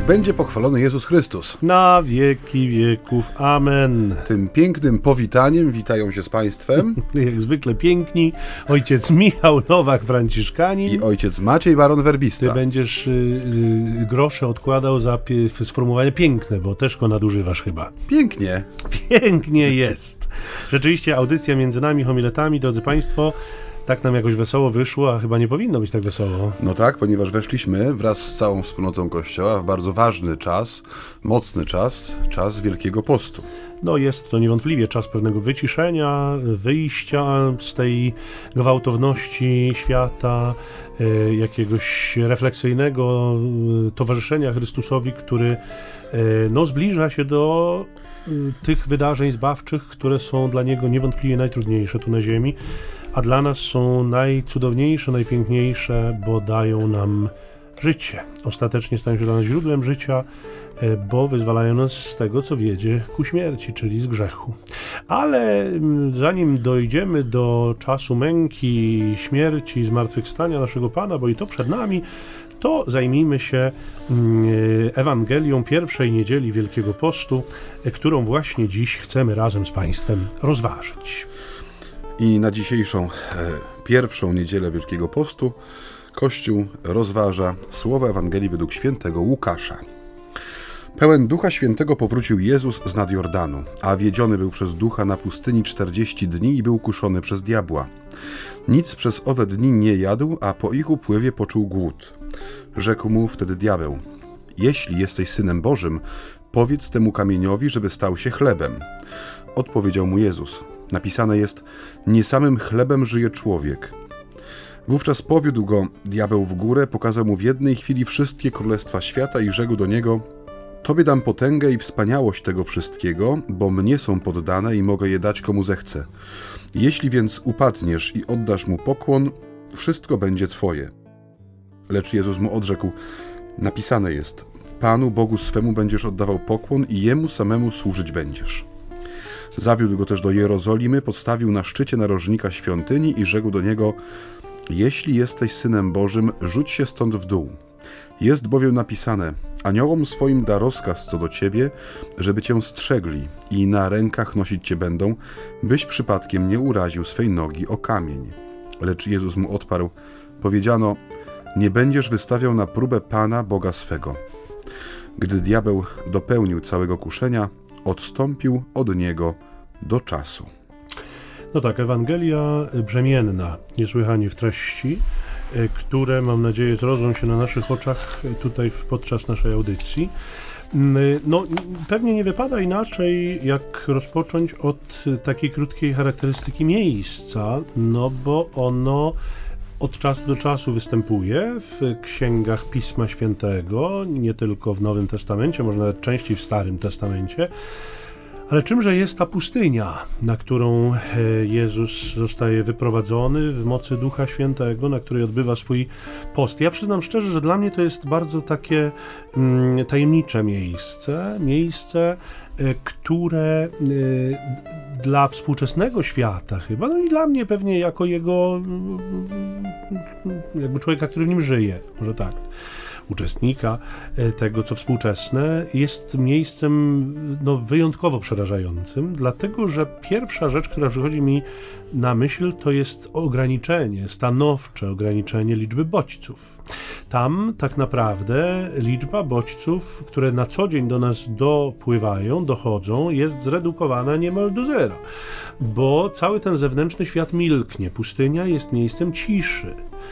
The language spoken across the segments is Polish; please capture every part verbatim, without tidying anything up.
Niech będzie pochwalony Jezus Chrystus. Na wieki wieków. Amen. Tym pięknym powitaniem witają się z Państwem jak zwykle piękni ojciec Michał Nowak-Franciszkanin i ojciec Maciej Baron-Werbista. Ty będziesz y, y, grosze odkładał za pie, sformułowanie piękne, bo też go nadużywasz chyba. Pięknie. Pięknie jest. Rzeczywiście audycja między nami homiletami, drodzy Państwo, tak nam jakoś wesoło wyszło, a chyba nie powinno być tak wesoło. No tak, ponieważ weszliśmy wraz z całą wspólnotą Kościoła w bardzo ważny czas, mocny czas, czas Wielkiego Postu. No jest to niewątpliwie czas pewnego wyciszenia, wyjścia z tej gwałtowności świata, y, jakiegoś refleksyjnego y, towarzyszenia Chrystusowi, który y, no, zbliża się do y, tych wydarzeń zbawczych, które są dla Niego niewątpliwie najtrudniejsze tu na ziemi, a dla nas są najcudowniejsze, najpiękniejsze, bo dają nam życie. Ostatecznie stają się dla nas źródłem życia, bo wyzwalają nas z tego, co wiedzie ku śmierci, czyli z grzechu. Ale zanim dojdziemy do czasu męki, śmierci, zmartwychwstania naszego Pana, bo i to przed nami, to zajmijmy się Ewangelią pierwszej niedzieli Wielkiego Postu, którą właśnie dziś chcemy razem z Państwem rozważyć. I na dzisiejszą e, pierwszą niedzielę Wielkiego Postu Kościół rozważa słowa Ewangelii według świętego Łukasza. Pełen Ducha Świętego powrócił Jezus z nad Jordanu, a wiedziony był przez Ducha na pustyni czterdzieści dni i był kuszony przez diabła. Nic przez owe dni nie jadł, a po ich upływie poczuł głód. Rzekł mu wtedy diabeł: jeśli jesteś Synem Bożym, powiedz temu kamieniowi, żeby stał się chlebem. Odpowiedział mu Jezus: napisane jest, nie samym chlebem żyje człowiek. Wówczas powiódł go diabeł w górę, pokazał mu w jednej chwili wszystkie królestwa świata i rzekł do niego: Tobie dam potęgę i wspaniałość tego wszystkiego, bo mnie są poddane i mogę je dać komu zechcę. Jeśli więc upadniesz i oddasz mu pokłon, wszystko będzie Twoje. Lecz Jezus mu odrzekł: napisane jest, Panu Bogu swemu będziesz oddawał pokłon i Jemu samemu służyć będziesz. Zawiódł go też do Jerozolimy, podstawił na szczycie narożnika świątyni i rzekł do niego: jeśli jesteś Synem Bożym, rzuć się stąd w dół. Jest bowiem napisane, aniołom swoim da rozkaz co do ciebie, żeby cię strzegli i na rękach nosić cię będą, byś przypadkiem nie uraził swej nogi o kamień. Lecz Jezus mu odparł: powiedziano, nie będziesz wystawiał na próbę Pana Boga swego. Gdy diabeł dopełnił całego kuszenia, odstąpił od niego do czasu. No tak, Ewangelia brzemienna niesłychanie w treści, które, mam nadzieję, zrodzą się na naszych oczach tutaj podczas naszej audycji. No, pewnie nie wypada inaczej, jak rozpocząć od takiej krótkiej charakterystyki miejsca, no bo ono od czasu do czasu występuje w księgach Pisma Świętego, nie tylko w Nowym Testamencie, może nawet częściej w Starym Testamencie. Ale czymże jest ta pustynia, na którą Jezus zostaje wyprowadzony w mocy Ducha Świętego, na której odbywa swój post? Ja przyznam szczerze, że dla mnie to jest bardzo takie mm, tajemnicze miejsce, miejsce, które y, dla współczesnego świata chyba, no i dla mnie pewnie jako jego, jakby człowieka, który w nim żyje, może tak, uczestnika tego, co współczesne, jest miejscem no, wyjątkowo przerażającym, dlatego że pierwsza rzecz, która przychodzi mi na myśl, to jest ograniczenie, stanowcze ograniczenie liczby bodźców. Tam tak naprawdę liczba bodźców, które na co dzień do nas dopływają, dochodzą, jest zredukowana niemal do zera, bo cały ten zewnętrzny świat milknie. Pustynia jest miejscem ciszy,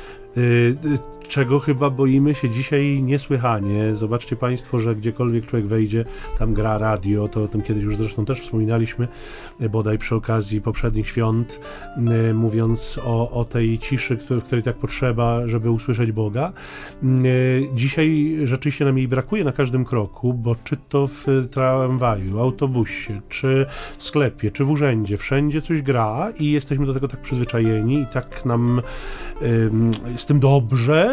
czego chyba boimy się dzisiaj niesłychanie. Zobaczcie Państwo, że gdziekolwiek człowiek wejdzie, tam gra radio, to o tym kiedyś już zresztą też wspominaliśmy, bodaj przy okazji poprzednich świąt, mówiąc o, o tej ciszy, której, której tak potrzeba, żeby usłyszeć Boga. Dzisiaj rzeczywiście nam jej brakuje na każdym kroku, bo czy to w tramwaju, autobusie, czy w sklepie, czy w urzędzie, wszędzie coś gra i jesteśmy do tego tak przyzwyczajeni i tak nam z tym dobrze,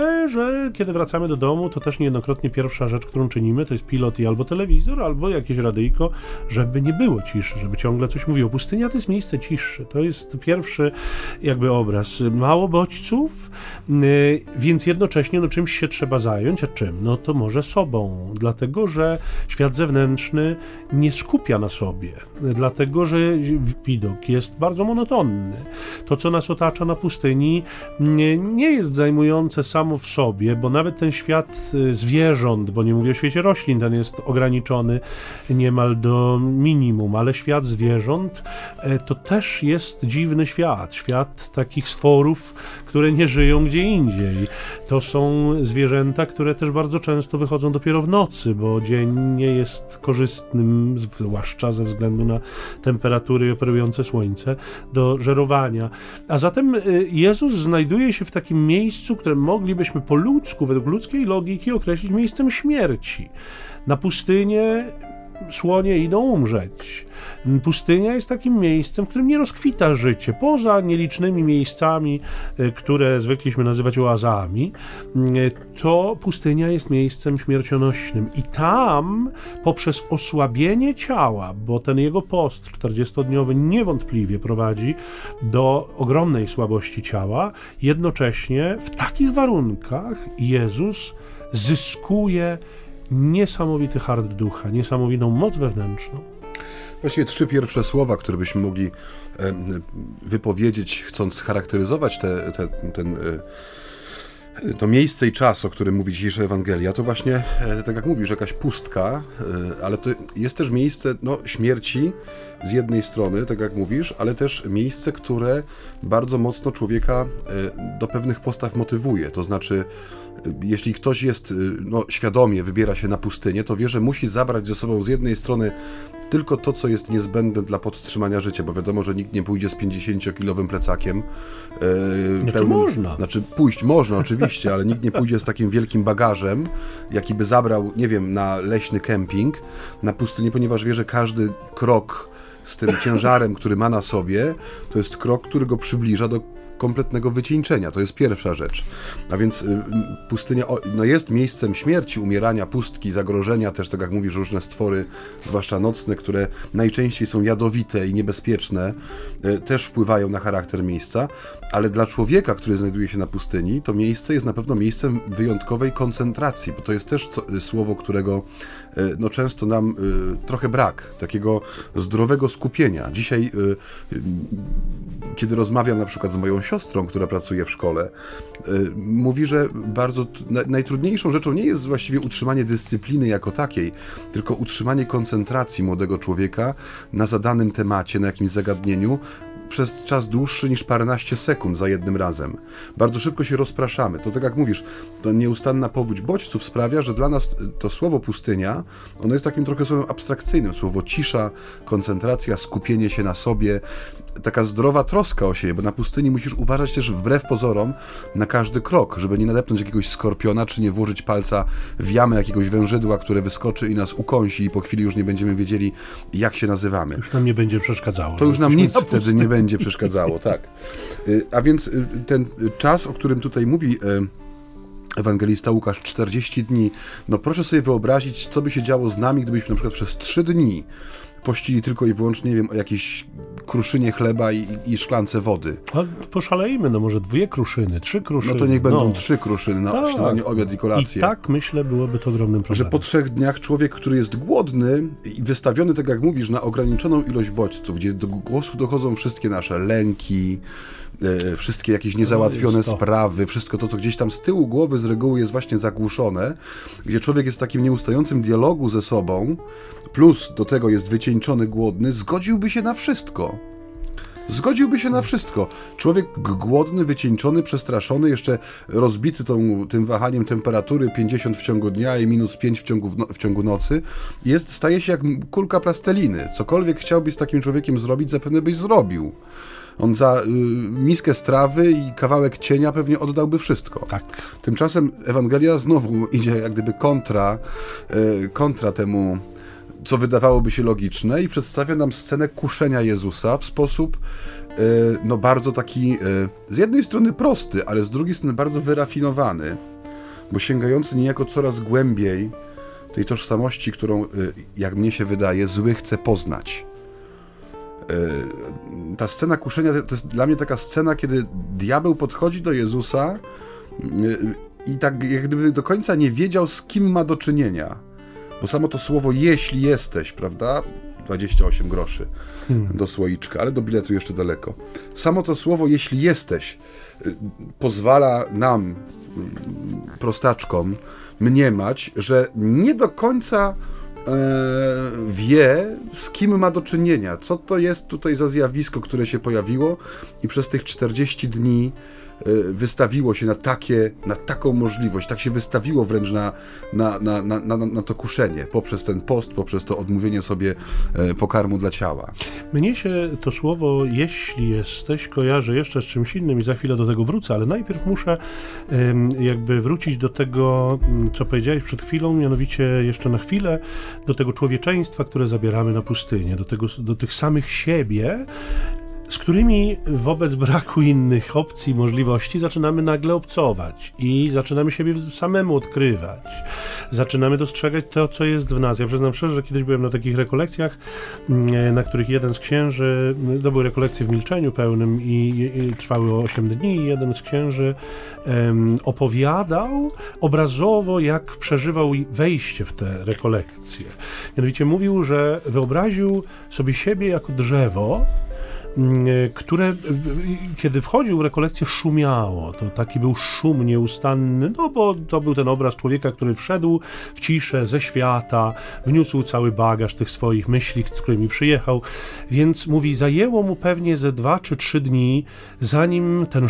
ale że kiedy wracamy do domu, to też niejednokrotnie pierwsza rzecz, którą czynimy, to jest pilot i albo telewizor, albo jakieś radyjko, żeby nie było ciszy, żeby ciągle coś mówiło. Pustynia to jest miejsce ciszy, to jest pierwszy jakby obraz. Mało bodźców, yy, więc jednocześnie no, czymś się trzeba zająć, a czym? No to może sobą, dlatego, że świat zewnętrzny nie skupia na sobie, dlatego, że widok jest bardzo monotonny. To, co nas otacza na pustyni, nie, nie jest zajmujące samo w sobie, bo nawet ten świat zwierząt, bo nie mówię o świecie roślin, ten jest ograniczony niemal do minimum, ale świat zwierząt to też jest dziwny świat, świat takich stworów, które nie żyją gdzie indziej. To są zwierzęta, które też bardzo często wychodzą dopiero w nocy, bo dzień nie jest korzystnym, zwłaszcza ze względu na temperatury i operujące słońce, do żerowania. A zatem Jezus znajduje się w takim miejscu, które moglibyśmy po ludzku, według ludzkiej logiki określić miejscem śmierci. Na pustynię słonie idą umrzeć. Pustynia jest takim miejscem, w którym nie rozkwita życie. Poza nielicznymi miejscami, które zwykliśmy nazywać oazami, to pustynia jest miejscem śmiercionośnym. I tam poprzez osłabienie ciała, bo ten jego post czterdziestodniowy niewątpliwie prowadzi do ogromnej słabości ciała, jednocześnie w takich warunkach Jezus zyskuje niesamowity hart ducha, niesamowitą moc wewnętrzną. Właściwie trzy pierwsze słowa, które byśmy mogli wypowiedzieć, chcąc scharakteryzować te, te, ten, to miejsce i czas, o którym mówi dzisiejsza Ewangelia, to właśnie, tak jak mówisz, jakaś pustka, ale to jest też miejsce no, śmierci z jednej strony, tak jak mówisz, ale też miejsce, które bardzo mocno człowieka do pewnych postaw motywuje. To znaczy, jeśli ktoś jest no, świadomie wybiera się na pustynię, to wie, że musi zabrać ze sobą z jednej strony tylko to, co jest niezbędne dla podtrzymania życia, bo wiadomo, że nikt nie pójdzie z pięćdziesięciokilowym plecakiem. E, znaczy pełnym, można. Znaczy pójść można oczywiście, ale nikt nie pójdzie z takim wielkim bagażem, jaki by zabrał, nie wiem, na leśny kemping, na pustynię, ponieważ wie, że każdy krok z tym ciężarem, który ma na sobie, to jest krok, który go przybliża do kompletnego wycieńczenia. To jest pierwsza rzecz. A więc y, pustynia o, no jest miejscem śmierci, umierania, pustki, zagrożenia, też tak jak mówisz, różne stwory, zwłaszcza nocne, które najczęściej są jadowite i niebezpieczne, y, też wpływają na charakter miejsca, ale dla człowieka, który znajduje się na pustyni, to miejsce jest na pewno miejscem wyjątkowej koncentracji, bo to jest też co, y, słowo, którego y, no często nam y, trochę brak, takiego zdrowego skupienia. Dzisiaj, y, y, kiedy rozmawiam na przykład z moją siostrą, która pracuje w szkole, yy, mówi, że bardzo na, najtrudniejszą rzeczą nie jest właściwie utrzymanie dyscypliny jako takiej, tylko utrzymanie koncentracji młodego człowieka na zadanym temacie, na jakimś zagadnieniu przez czas dłuższy niż paręnaście sekund za jednym razem. Bardzo szybko się rozpraszamy. To tak jak mówisz, ta nieustanna powódź bodźców sprawia, że dla nas to słowo pustynia, ono jest takim trochę słowem abstrakcyjnym. Słowo cisza, koncentracja, skupienie się na sobie, taka zdrowa troska o siebie, bo na pustyni musisz uważać też wbrew pozorom na każdy krok, żeby nie nadepnąć jakiegoś skorpiona, czy nie włożyć palca w jamę jakiegoś wężydła, które wyskoczy i nas ukąsi i po chwili już nie będziemy wiedzieli, jak się nazywamy. Już nam nie będzie przeszkadzało. To już nam nic wtedy nie będzie przeszkadzało, tak. A więc ten czas, o którym tutaj mówi ewangelista Łukasz, czterdzieści dni, no proszę sobie wyobrazić, co by się działo z nami, gdybyśmy na przykład przez trzy dni pościli tylko i wyłącznie, nie wiem, o jakieś kruszynie chleba i, i szklance wody. A poszalejmy, no może dwie kruszyny, trzy kruszyny. No to niech będą no. trzy kruszyny na tak. śniadanie, obiad i kolację. I tak, myślę, byłoby to ogromnym problemem. Że po trzech dniach człowiek, który jest głodny i wystawiony, tak jak mówisz, na ograniczoną ilość bodźców, gdzie do głosu dochodzą wszystkie nasze lęki, e, wszystkie jakieś niezałatwione sprawy, wszystko to, co gdzieś tam z tyłu głowy z reguły jest właśnie zagłuszone, gdzie człowiek jest w takim nieustającym dialogu ze sobą, plus do tego jest wycieńczony, głodny, zgodziłby się na wszystko. Zgodziłby się na wszystko. Człowiek głodny, wycieńczony, przestraszony, jeszcze rozbity tą, tym wahaniem temperatury pięćdziesiąt w ciągu dnia i minus pięć w ciągu, w ciągu nocy, jest, staje się jak kulka plasteliny. Cokolwiek chciałbyś z takim człowiekiem zrobić, zapewne byś zrobił. On za y, miskę strawy i kawałek cienia pewnie oddałby wszystko. Tak. Tymczasem Ewangelia znowu idzie jak gdyby kontra, y, kontra temu, co wydawałoby się logiczne, i przedstawia nam scenę kuszenia Jezusa w sposób no bardzo taki z jednej strony prosty, ale z drugiej strony bardzo wyrafinowany. bo sięgający niejako coraz głębiej tej tożsamości, którą, jak mnie się wydaje, zły chce poznać. Ta scena kuszenia to jest dla mnie taka scena, kiedy diabeł podchodzi do Jezusa i tak jak gdyby do końca nie wiedział, z kim ma do czynienia. Bo samo to słowo jeśli jesteś, prawda? dwadzieścia osiem groszy hmm. do słoiczka, ale do biletu jeszcze daleko. Samo to słowo jeśli jesteś pozwala nam, prostaczkom, mniemać, że nie do końca e, wie, z kim ma do czynienia. Co to jest tutaj za zjawisko, które się pojawiło i przez tych czterdzieści dni wystawiło się na takie, na taką możliwość, tak się wystawiło wręcz na, na, na, na, na, na to kuszenie, poprzez ten post, poprzez to odmówienie sobie pokarmu dla ciała. Mnie się to słowo jeśli jesteś kojarzy jeszcze z czymś innym i za chwilę do tego wrócę, ale najpierw muszę jakby wrócić do tego, co powiedziałeś przed chwilą, mianowicie jeszcze na chwilę do tego człowieczeństwa, które zabieramy na pustynię, do, tego, do tych samych siebie, z którymi wobec braku innych opcji, możliwości zaczynamy nagle obcować i zaczynamy siebie samemu odkrywać. Zaczynamy dostrzegać to, co jest w nas. Ja przyznam szczerze, że kiedyś byłem na takich rekolekcjach, na których jeden z księży, to były rekolekcje w milczeniu pełnym i, i trwały osiem dni i jeden z księży um, opowiadał obrazowo, jak przeżywał wejście w te rekolekcje. Mianowicie mówił, że wyobraził sobie siebie jako drzewo, które, kiedy wchodził w rekolekcję, szumiało. To taki był szum nieustanny, no bo to był ten obraz człowieka, który wszedł w ciszę ze świata, wniósł cały bagaż tych swoich myśli, z którymi przyjechał, więc mówi, zajęło mu pewnie ze dwa czy trzy dni, zanim ten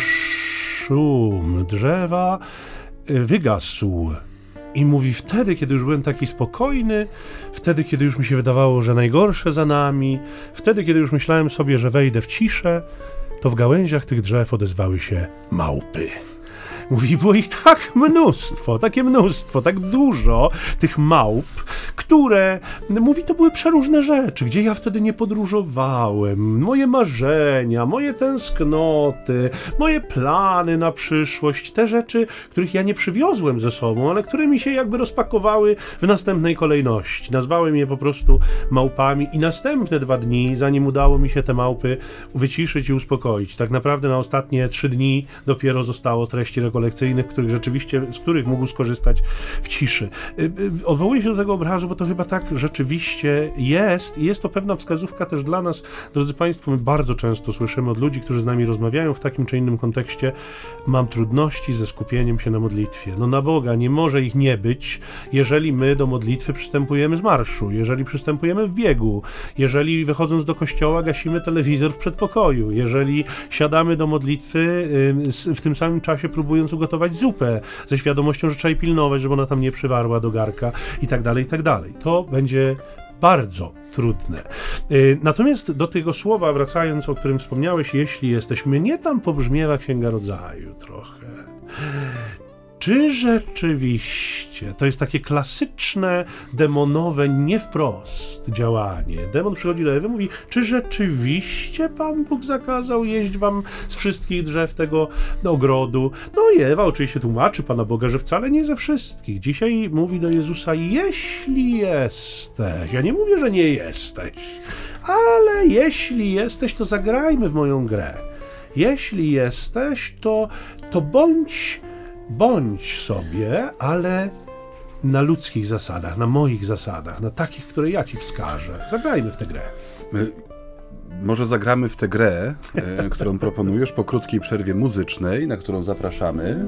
szum drzewa wygasł. I mówi, wtedy, kiedy już byłem taki spokojny, wtedy, kiedy już mi się wydawało, że najgorsze za nami, wtedy, kiedy już myślałem sobie, że wejdę w ciszę, to w gałęziach tych drzew odezwały się małpy. Mówi, było ich tak mnóstwo, takie mnóstwo, tak dużo tych małp, które, mówi, to były przeróżne rzeczy, gdzie ja wtedy nie podróżowałem, moje marzenia, moje tęsknoty, moje plany na przyszłość, te rzeczy, których ja nie przywiozłem ze sobą, ale które mi się jakby rozpakowały w następnej kolejności. Nazwałem je po prostu małpami i następne dwa dni, zanim udało mi się te małpy wyciszyć i uspokoić. Tak naprawdę na ostatnie trzy dni dopiero zostało treści rekolekcyjnych, których rzeczywiście, z których mógł skorzystać w ciszy. Odwołuję się do tego obrazu, bo to chyba tak rzeczywiście jest i jest to pewna wskazówka też dla nas, drodzy Państwo. My bardzo często słyszymy od ludzi, którzy z nami rozmawiają w takim czy innym kontekście: mam trudności ze skupieniem się na modlitwie. No na Boga, nie może ich nie być, jeżeli my do modlitwy przystępujemy z marszu, jeżeli przystępujemy w biegu, jeżeli wychodząc do kościoła gasimy telewizor w przedpokoju, jeżeli siadamy do modlitwy w tym samym czasie próbując ugotować zupę, ze świadomością, że trzeba jej pilnować, żeby ona tam nie przywarła do garka i tak dalej, i tak dalej. To będzie bardzo trudne. Natomiast do tego słowa, wracając, o którym wspomniałeś, jeśli jesteś, mnie tam pobrzmiewa Księga Rodzaju trochę. Czy rzeczywiście to jest takie klasyczne, demonowe, nie wprost działanie? Demon przychodzi do Ewy i mówi, czy rzeczywiście Pan Bóg zakazał jeść wam z wszystkich drzew tego ogrodu? No i Ewa oczywiście tłumaczy Pana Boga, że wcale nie ze wszystkich. Dzisiaj mówi do Jezusa, jeśli jesteś, ja nie mówię, że nie jesteś, ale jeśli jesteś, to zagrajmy w moją grę. Jeśli jesteś, to, to bądź Bądź sobie, ale na ludzkich zasadach, na moich zasadach, na takich, które ja ci wskażę. Zagrajmy w tę grę. My może zagramy w tę grę, e, którą proponujesz, po krótkiej przerwie muzycznej, na którą zapraszamy.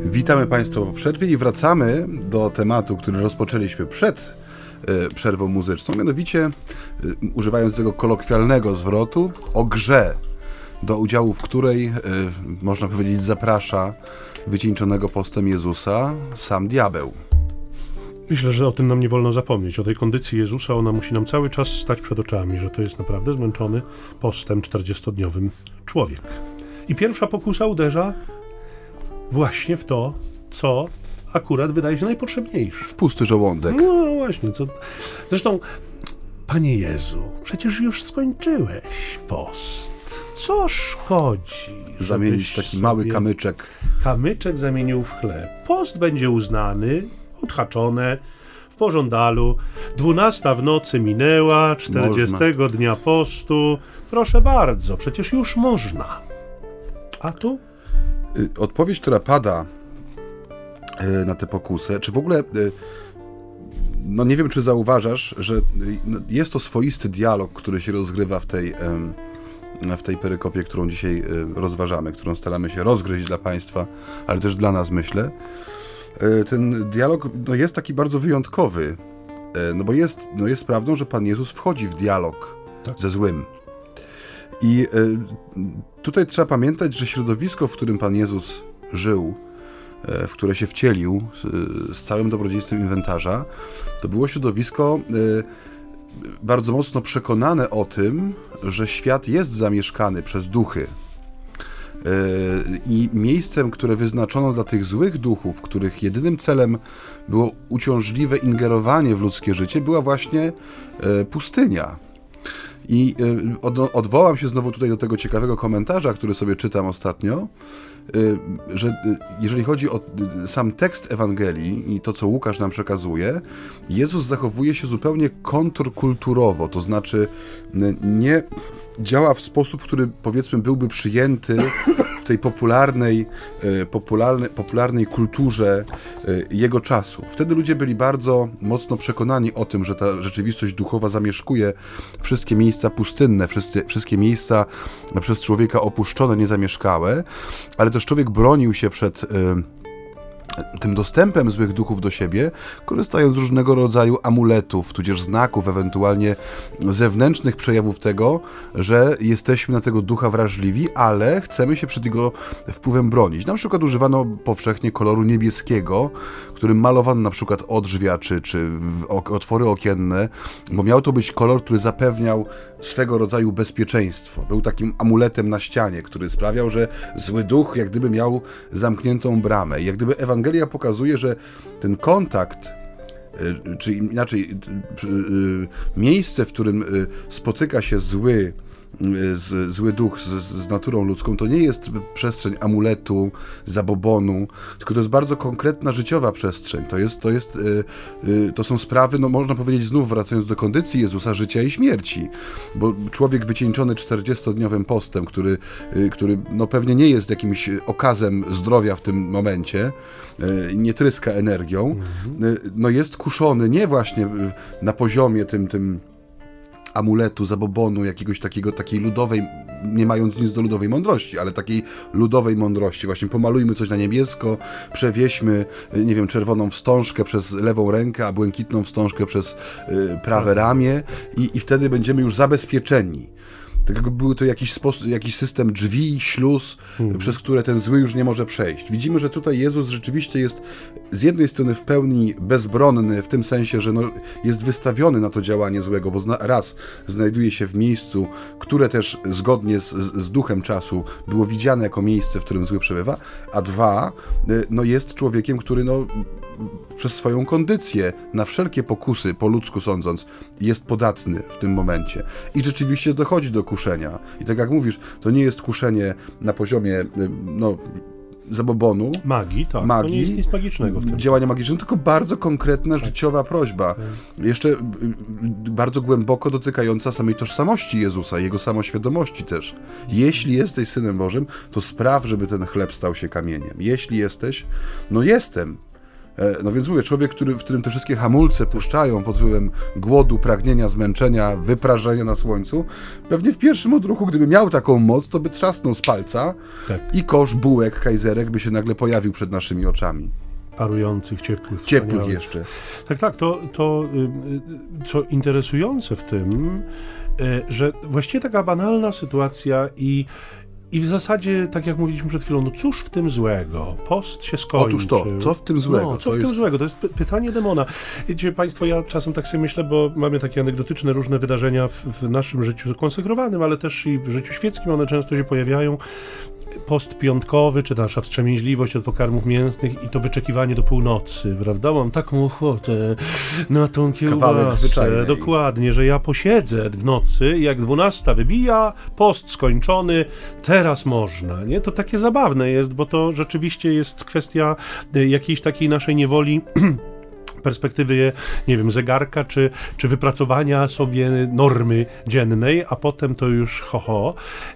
Witamy Państwa po przerwie i wracamy do tematu, który rozpoczęliśmy przed y, przerwą muzyczną, mianowicie y, używając tego kolokwialnego zwrotu o grze, do udziału w której, y, można powiedzieć, zaprasza wycieńczonego postem Jezusa sam diabeł. Myślę, że o tym nam nie wolno zapomnieć. O tej kondycji Jezusa ona musi nam cały czas stać przed oczami, że to jest naprawdę zmęczony postem czterdziestodniowym człowiek. I pierwsza pokusa uderza właśnie w to, co akurat wydaje się najpotrzebniejsze. W pusty żołądek. No właśnie. Co... Zresztą, Panie Jezu, przecież już skończyłeś post. Co szkodzi? Zamienić taki mały kamyczek. Kamyczek zamienił w chleb. Post będzie uznany, odhaczone, w pożądalu. Dwunasta w nocy minęła, czterdziestego można. Dnia postu. Proszę bardzo, przecież już można. A tu? Odpowiedź, która pada na tę pokusę, czy w ogóle, no nie wiem, czy zauważasz, że jest to swoisty dialog, który się rozgrywa w tej, w tej perykopie, którą dzisiaj rozważamy, którą staramy się rozgryźć dla Państwa, ale też dla nas, myślę. Ten dialog no, jest taki bardzo wyjątkowy, no bo jest, no, jest prawdą, że Pan Jezus wchodzi w dialog tak. ze złym. I tutaj trzeba pamiętać, że środowisko, w którym Pan Jezus żył, w które się wcielił z całym dobrodziejstwem inwentarza, to było środowisko bardzo mocno przekonane o tym, że świat jest zamieszkany przez duchy. I miejscem, które wyznaczono dla tych złych duchów, których jedynym celem było uciążliwe ingerowanie w ludzkie życie, była właśnie pustynia. I odwołam się znowu tutaj do tego ciekawego komentarza, który sobie czytam ostatnio, że jeżeli chodzi o sam tekst Ewangelii i to, co Łukasz nam przekazuje, Jezus zachowuje się zupełnie kontrkulturowo, to znaczy nie działa w sposób, który powiedzmy byłby przyjęty w tej popularnej, popularnej, popularnej kulturze jego czasu. Wtedy ludzie byli bardzo mocno przekonani o tym, że ta rzeczywistość duchowa zamieszkuje wszystkie miejsca pustynne, wszystkie, wszystkie miejsca przez człowieka opuszczone, niezamieszkałe, ale też człowiek bronił się przed tym dostępem złych duchów do siebie, korzystając z różnego rodzaju amuletów, tudzież znaków, ewentualnie zewnętrznych przejawów tego, że jesteśmy na tego ducha wrażliwi, ale chcemy się przed jego wpływem bronić. Na przykład używano powszechnie koloru niebieskiego, którym malowano na przykład odrzwia czy, czy otwory okienne, bo miał to być kolor, który zapewniał swego rodzaju bezpieczeństwo. Był takim amuletem na ścianie, który sprawiał, że zły duch jak gdyby miał zamkniętą bramę. I jak gdyby Ewangelia pokazuje, że ten kontakt, czy inaczej miejsce, w którym spotyka się zły Z, zły duch z, z naturą ludzką, to nie jest przestrzeń amuletu, zabobonu, tylko to jest bardzo konkretna, życiowa przestrzeń. To jest, to jest, y, y, to są sprawy, no można powiedzieć znów, wracając do kondycji Jezusa, życia i śmierci. Bo człowiek wycieńczony czterdziestodniowym postem, który, y, który no pewnie nie jest jakimś okazem zdrowia w tym momencie, y, nie tryska energią, mhm. y, no jest kuszony nie właśnie na poziomie tym, tym amuletu, zabobonu, jakiegoś takiego, takiej ludowej, nie mając nic do ludowej mądrości, ale takiej ludowej mądrości. Właśnie pomalujmy coś na niebiesko, przewieźmy, nie wiem, czerwoną wstążkę przez lewą rękę, a błękitną wstążkę przez y, prawe ramię i, i wtedy będziemy już zabezpieczeni. Tak jakby był to jakiś, sposób, jakiś system drzwi, śluz, hmm. przez które ten zły już nie może przejść. Widzimy, że tutaj Jezus rzeczywiście jest z jednej strony w pełni bezbronny, w tym sensie, że no, jest wystawiony na to działanie złego, bo zna, raz znajduje się w miejscu, które też zgodnie z, z duchem czasu było widziane jako miejsce, w którym zły przebywa, a dwa, no, jest człowiekiem, który no, przez swoją kondycję na wszelkie pokusy, po ludzku sądząc, jest podatny w tym momencie. I rzeczywiście dochodzi do kuszenia. I tak jak mówisz, to nie jest kuszenie na poziomie no, zabobonu, magii, tak. magii, to nie jest nic magicznego w tym. Działania magicznego, tylko bardzo konkretna, tak. życiowa prośba. Tak. Jeszcze bardzo głęboko dotykająca samej tożsamości Jezusa, jego samoświadomości też. Jeśli jesteś Synem Bożym, to spraw, żeby ten chleb stał się kamieniem. Jeśli jesteś, no jestem. No więc mówię, człowiek, który, w którym te wszystkie hamulce puszczają pod wpływem głodu, pragnienia, zmęczenia, wyprażenia na słońcu, pewnie w pierwszym odruchu, gdyby miał taką moc, to by trzasnął z palca tak. i kosz bułek, kajzerek by się nagle pojawił przed naszymi oczami. Parujących, ciepłych. Ciepłych jeszcze. Tak, tak, to, to co interesujące w tym, że właściwie taka banalna sytuacja i I w zasadzie, tak jak mówiliśmy przed chwilą, no cóż w tym złego? Post się skończył. Otóż to, co w tym złego? No, co to w jest... tym złego? To jest py- pytanie demona. Wiecie Państwo, ja czasem tak sobie myślę, bo mamy takie anegdotyczne różne wydarzenia w, w naszym życiu konsekrowanym, ale też i w życiu świeckim, one często się pojawiają. Post piątkowy, czy nasza wstrzemięźliwość od pokarmów mięsnych i to wyczekiwanie do północy, prawda? Mam taką ochotę na tą kiełbasę. Dokładnie, że ja posiedzę w nocy, jak dwunasta wybija, post skończony, teraz można, nie? To takie zabawne jest, bo to rzeczywiście jest kwestia jakiejś takiej naszej niewoli perspektywy, nie wiem, zegarka, czy, czy wypracowania sobie normy dziennej, a potem to już ho, ho.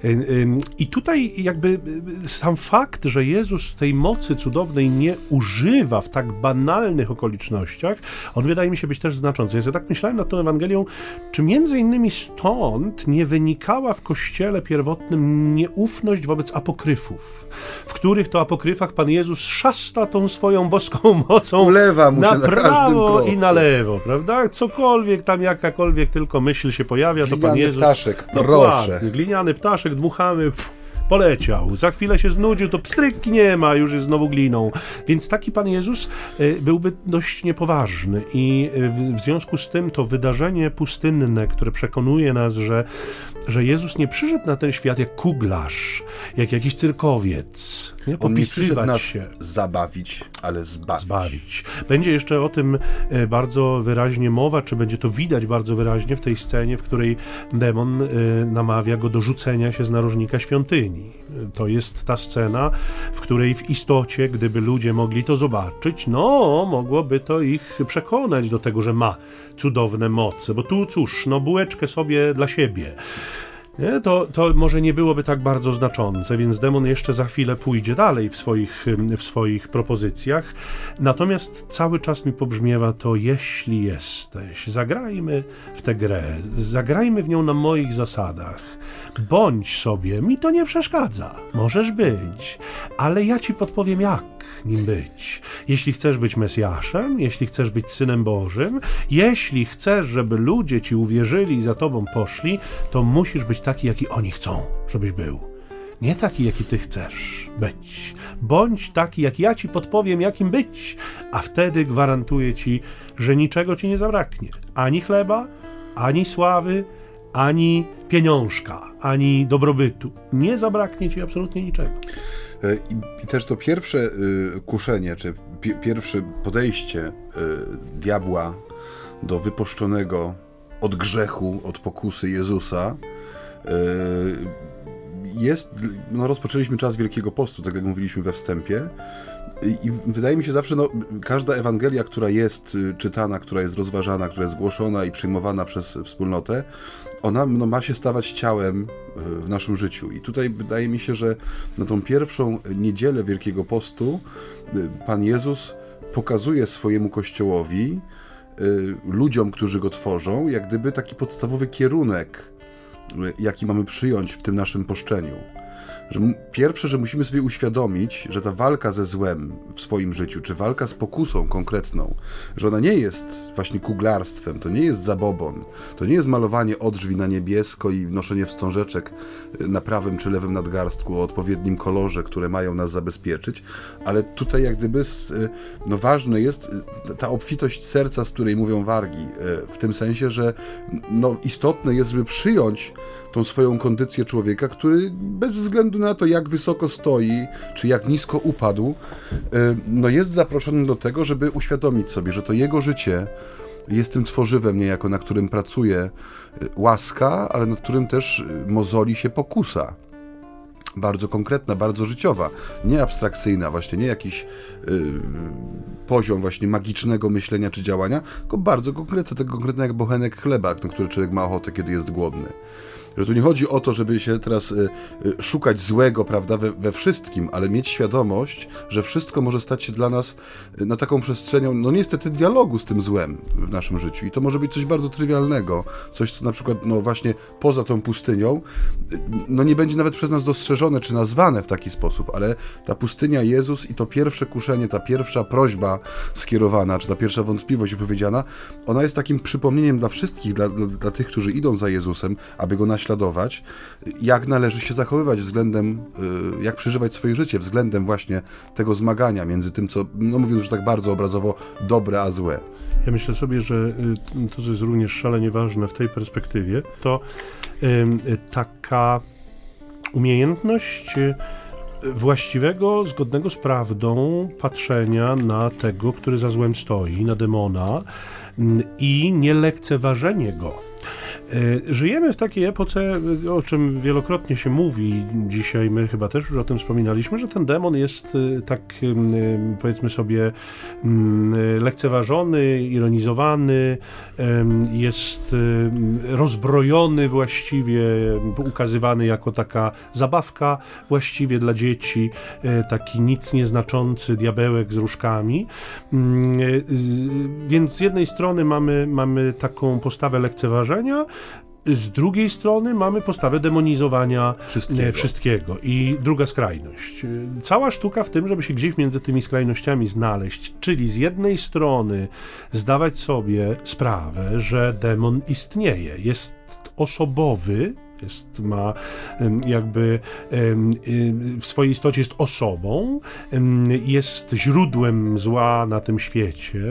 I tutaj jakby sam fakt, że Jezus tej mocy cudownej nie używa w tak banalnych okolicznościach, on wydaje mi się być też znaczący. Ja tak myślałem nad tą Ewangelią, czy między innymi stąd nie wynikała w Kościele pierwotnym nieufność wobec apokryfów, w których to apokryfach Pan Jezus szasta tą swoją boską mocą ulewa mu się na na prawo i na lewo, prawda? Cokolwiek tam, jakakolwiek tylko myśl się pojawia, gliniany to Pan Jezus... ptaszek, proszę. Gliniany ptaszek, dmuchamy... Pff, poleciał. Za chwilę się znudził, to pstryki nie ma, już jest znowu gliną. Więc taki Pan Jezus byłby dość niepoważny i w związku z tym to wydarzenie pustynne, które przekonuje nas, że, że Jezus nie przyszedł na ten świat jak kuglarz, jak jakiś cyrkowiec. Nie? On nie przyszedł nas się. zabawić, ale zbawić. zbawić. Będzie jeszcze o tym bardzo wyraźnie mowa, czy będzie to widać bardzo wyraźnie w tej scenie, w której demon namawia go do rzucenia się z narożnika świątyni. To jest ta scena, w której w istocie, gdyby ludzie mogli to zobaczyć, no, mogłoby to ich przekonać do tego, że ma cudowne moce, bo tu cóż, no bułeczkę sobie dla siebie. Nie? To, to może nie byłoby tak bardzo znaczące, więc demon jeszcze za chwilę pójdzie dalej w swoich, w swoich propozycjach. Natomiast cały czas mi pobrzmiewa to, jeśli jesteś, zagrajmy w tę grę, zagrajmy w nią na moich zasadach. Bądź sobie, mi to nie przeszkadza, możesz być, ale ja ci podpowiem, jak nim być. Jeśli chcesz być Mesjaszem, jeśli chcesz być Synem Bożym, jeśli chcesz, żeby ludzie ci uwierzyli i za tobą poszli, to musisz być taki, jaki oni chcą, żebyś był. Nie taki, jaki ty chcesz być. Bądź taki, jak ja ci podpowiem, jakim być, a wtedy gwarantuję ci, że niczego ci nie zabraknie. Ani chleba, ani sławy, ani pieniążka, ani dobrobytu. Nie zabraknie ci absolutnie niczego. I, i też to pierwsze y, kuszenie, czy pi- pierwsze podejście y, diabła do wypuszczonego od grzechu, od pokusy Jezusa y, jest, no rozpoczęliśmy czas Wielkiego Postu, tak jak mówiliśmy we wstępie, i, i wydaje mi się zawsze, no każda Ewangelia, która jest y, czytana, która jest rozważana, która jest głoszona i przyjmowana przez wspólnotę, ona no, ma się stawać ciałem w naszym życiu. I tutaj wydaje mi się, że na tą pierwszą niedzielę Wielkiego Postu Pan Jezus pokazuje swojemu Kościołowi, ludziom, którzy go tworzą, jak gdyby taki podstawowy kierunek, jaki mamy przyjąć w tym naszym poszczeniu. Że pierwsze, że musimy sobie uświadomić, że ta walka ze złem w swoim życiu, czy walka z pokusą konkretną, że ona nie jest właśnie kuglarstwem, to nie jest zabobon, to nie jest malowanie odrzwi na niebiesko i noszenie wstążeczek na prawym czy lewym nadgarstku o odpowiednim kolorze, które mają nas zabezpieczyć, ale tutaj jak gdyby no ważne jest ta obfitość serca, z której mówią wargi, w tym sensie, że no istotne jest, żeby przyjąć tą swoją kondycję człowieka, który bez względu na to, jak wysoko stoi, czy jak nisko upadł, no jest zaproszony do tego, żeby uświadomić sobie, że to jego życie jest tym tworzywem niejako, na którym pracuje łaska, ale nad którym też mozoli się pokusa. Bardzo konkretna, bardzo życiowa, nie abstrakcyjna, właśnie nie jakiś yy, poziom właśnie magicznego myślenia czy działania, tylko bardzo konkretny, tak konkretny jak bochenek chleba, na który człowiek ma ochotę, kiedy jest głodny. Że tu nie chodzi o to, żeby się teraz y, y, szukać złego, prawda, we, we wszystkim, ale mieć świadomość, że wszystko może stać się dla nas y, na taką przestrzenią, no niestety, dialogu z tym złem w naszym życiu. I to może być coś bardzo trywialnego, coś, co na przykład, no właśnie poza tą pustynią, y, no nie będzie nawet przez nas dostrzeżone, czy nazwane w taki sposób, ale ta pustynia Jezus i to pierwsze kuszenie, ta pierwsza prośba skierowana, czy ta pierwsza wątpliwość wypowiedziana, ona jest takim przypomnieniem dla wszystkich, dla, dla, dla tych, którzy idą za Jezusem, aby Go naśladować, jak należy się zachowywać względem, jak przeżywać swoje życie względem właśnie tego zmagania między tym, co, no mówiąc już tak bardzo obrazowo, dobre a złe. Ja myślę sobie, że to, co jest również szalenie ważne w tej perspektywie, to y, taka umiejętność właściwego, zgodnego z prawdą patrzenia na tego, który za złem stoi, na demona, i nie lekceważenie go. Żyjemy w takiej epoce, o czym wielokrotnie się mówi, dzisiaj my chyba też już o tym wspominaliśmy, że ten demon jest tak, powiedzmy sobie, lekceważony, ironizowany, jest rozbrojony właściwie, ukazywany jako taka zabawka właściwie dla dzieci, taki nic nieznaczący diabełek z różkami. Więc z jednej strony mamy, mamy taką postawę lekceważenia, z drugiej strony mamy postawę demonizowania wszystkiego. wszystkiego. I druga skrajność. Cała sztuka w tym, żeby się gdzieś między tymi skrajnościami znaleźć, czyli z jednej strony zdawać sobie sprawę, że demon istnieje, jest osobowy, jest, ma jakby w swojej istocie jest osobą, jest źródłem zła na tym świecie,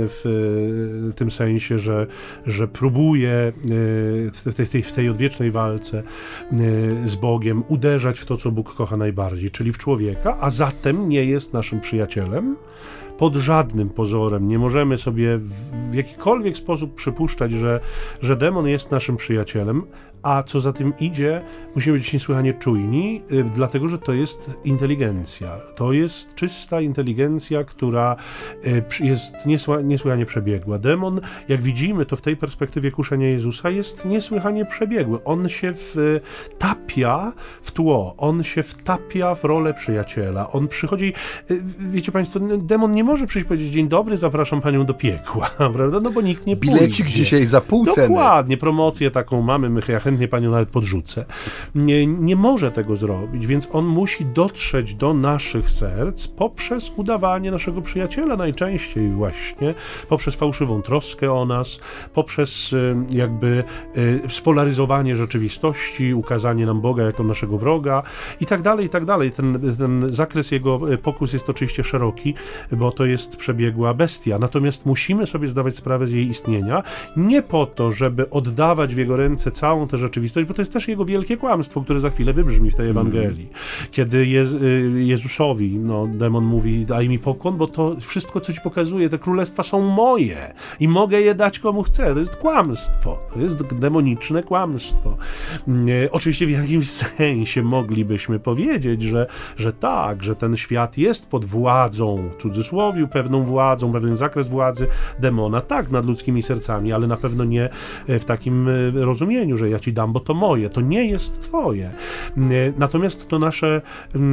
w tym sensie, że, że próbuje w tej, w tej odwiecznej walce z Bogiem uderzać w to, co Bóg kocha najbardziej, czyli w człowieka, a zatem nie jest naszym przyjacielem. Pod żadnym pozorem nie możemy sobie w jakikolwiek sposób przypuszczać, że, że demon jest naszym przyjacielem, a co za tym idzie, musimy być niesłychanie czujni, yy, dlatego, że to jest inteligencja. To jest czysta inteligencja, która yy, jest niesła, niesłychanie przebiegła. Demon, jak widzimy, to w tej perspektywie kuszenia Jezusa jest niesłychanie przebiegły. On się wtapia w tło, on się wtapia w rolę przyjaciela. On przychodzi, yy, wiecie Państwo, demon nie może przyjść i powiedzieć: dzień dobry, zapraszam Panią do piekła, prawda? No bo nikt nie pójdzie. Bilecik dzisiaj za pół ceny. Dokładnie, promocję taką mamy, my ja chętnie Panią nawet podrzucę. Nie, nie może tego zrobić, więc on musi dotrzeć do naszych serc poprzez udawanie naszego przyjaciela najczęściej właśnie, poprzez fałszywą troskę o nas, poprzez jakby spolaryzowanie rzeczywistości, ukazanie nam Boga jako naszego wroga i tak dalej, i tak dalej. Ten, ten zakres jego pokus jest oczywiście szeroki, bo to jest przebiegła bestia. Natomiast musimy sobie zdawać sprawę z jej istnienia, nie po to, żeby oddawać w jego ręce całą tę rzeczywistość, bo to jest też jego wielkie kłamstwo, które za chwilę wybrzmi w tej Ewangelii. Kiedy Jez- Jezusowi, no, demon mówi: daj mi pokłon, bo to wszystko, co ci pokazuje, te królestwa są moje i mogę je dać komu chcę. To jest kłamstwo. To jest demoniczne kłamstwo. Oczywiście w jakimś sensie moglibyśmy powiedzieć, że, że tak, że ten świat jest pod władzą, w cudzysłowie, pewną władzą, pewien zakres władzy demona, tak, nad ludzkimi sercami, ale na pewno nie w takim rozumieniu, że ja ci dam, bo to moje, to nie jest twoje. Natomiast to nasze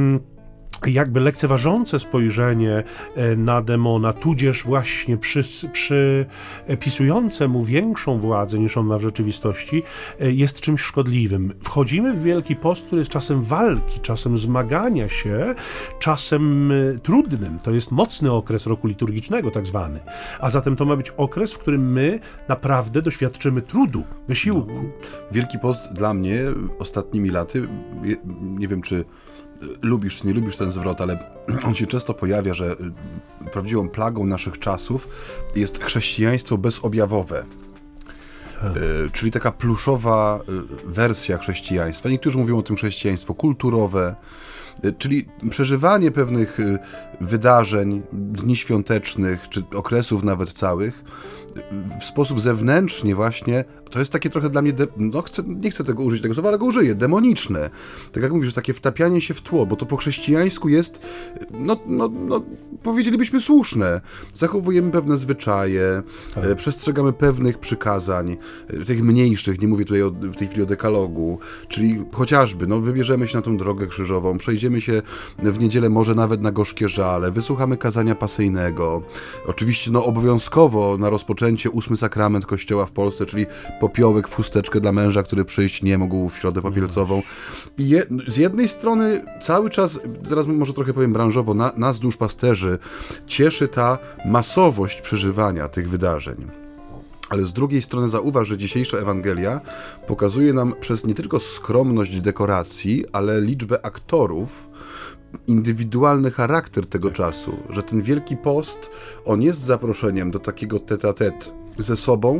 jakby lekceważące spojrzenie na demona, tudzież właśnie przy, przypisujące mu większą władzę niż on ma w rzeczywistości, jest czymś szkodliwym. Wchodzimy w Wielki Post, który jest czasem walki, czasem zmagania się, czasem trudnym. To jest mocny okres roku liturgicznego tak zwany. A zatem to ma być okres, w którym my naprawdę doświadczymy trudu, wysiłku. No, Wielki Post dla mnie ostatnimi laty, nie wiem czy lubisz, nie lubisz ten zwrot, ale on się często pojawia, że prawdziwą plagą naszych czasów jest chrześcijaństwo bezobjawowe. Tak. Czyli taka pluszowa wersja chrześcijaństwa. Niektórzy mówią o tym chrześcijaństwo kulturowe, Czyli przeżywanie pewnych wydarzeń, dni świątecznych, czy okresów nawet całych, w sposób zewnętrznie właśnie, to jest takie trochę dla mnie, de- no chcę, nie chcę tego użyć tego słowa, ale go użyję, demoniczne. Tak jak mówisz, takie wtapianie się w tło, bo to po chrześcijańsku jest, no, no, no powiedzielibyśmy słuszne. Zachowujemy pewne zwyczaje, tak. e, przestrzegamy pewnych przykazań, e, tych mniejszych, nie mówię tutaj o, w tej chwili o dekalogu, czyli chociażby, no wybierzemy się na tą drogę krzyżową, przejdziemy się w niedzielę może nawet na gorzkie żale, wysłuchamy kazania pasyjnego, oczywiście no obowiązkowo na rozpoczęcie ósmy sakrament Kościoła w Polsce, czyli popiołek w chusteczkę dla męża, który przyjść nie mógł w środę popielcową. I je, z jednej strony cały czas, teraz może trochę powiem branżowo, na, nas duszpasterzy cieszy ta masowość przeżywania tych wydarzeń. Ale z drugiej strony zauważ, że dzisiejsza Ewangelia pokazuje nam przez nie tylko skromność dekoracji, ale liczbę aktorów, indywidualny charakter tego czasu, że ten Wielki Post, on jest zaproszeniem do takiego tete-a-tete ze sobą,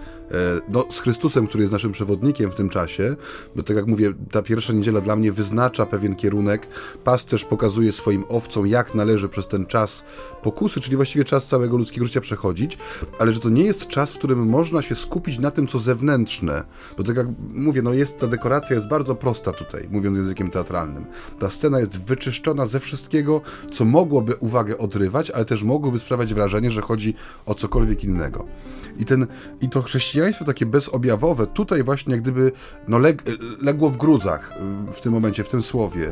no, z Chrystusem, który jest naszym przewodnikiem w tym czasie, bo tak jak mówię, ta pierwsza niedziela dla mnie wyznacza pewien kierunek, pasterz pokazuje swoim owcom, jak należy przez ten czas pokusy, czyli właściwie czas całego ludzkiego życia przechodzić, ale że to nie jest czas, w którym można się skupić na tym, co zewnętrzne, bo tak jak mówię, no jest, ta dekoracja jest bardzo prosta tutaj, mówiąc językiem teatralnym. Ta scena jest wyczyszczona ze wszystkiego, co mogłoby uwagę odrywać, ale też mogłoby sprawiać wrażenie, że chodzi o cokolwiek innego. I, ten, i to chrześcijaństwo takie bezobjawowe tutaj właśnie jak gdyby no leg, legło w gruzach w tym momencie, w tym słowie,